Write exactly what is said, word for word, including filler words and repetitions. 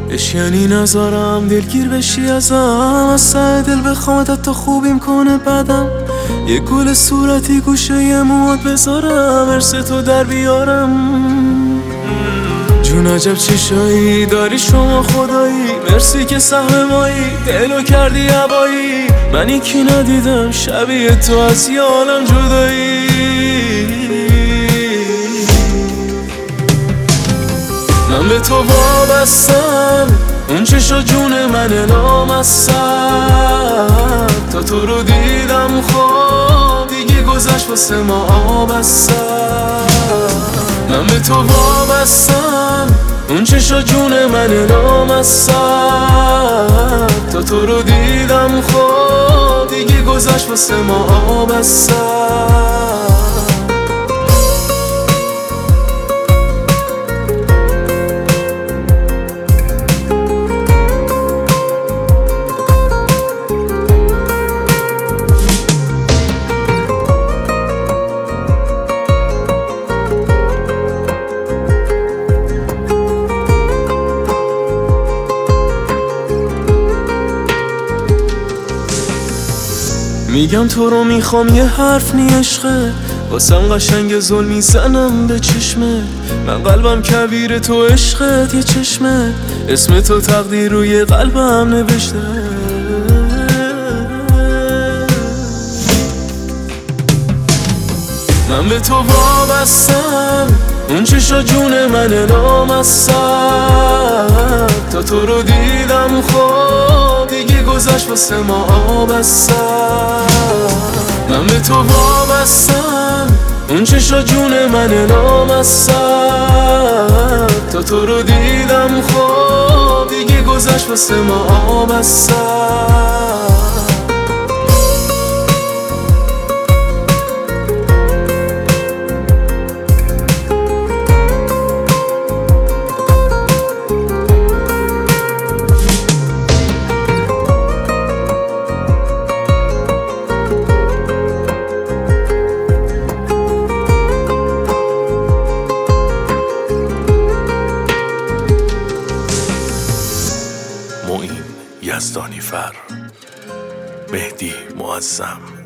اش یعنی نذارم دلگیر بشی ازم، از سعی دل بخوامت تا خوبیم کنه بدم. یه گل صورتی گوشه یه موات بذارم، ارث تو در بیارم. جون عجب چشایی داری شما خدایی، مرسی که سهم مایی دلو کردی هوایی. من یکی ندیدم شبیه تو از یه عالم جدایی. من به تو وابستم، اون چشا جون من لامصب. تا تو رو دیدم خواب دیگه گذشت واسه ما آبستم. من به تو وابستم، اون چشا جون من لامصب. تا تو رو دیدم خواب دیگه گذشت واسه ما آبستم. میگم تو رو میخوام یه حرف نی عشقه، واسم قشنگ ظلم میزنم به چشمه. من قلبم کبیر تو عشقت یه چشمه، اسم تو تقدیر روی قلبم نوشته. من به تو وابستم، اون چشا جون من لامصب. تا تو رو دیدم خواب دیگه گذشت واسه ما آبستم. من به تو وابستم، اون چشا جون من لامصب. تا تو رو دیدم خواب دیگه گذشت واسه ما آبستم. معین یزدانی فر، مهدی معظم.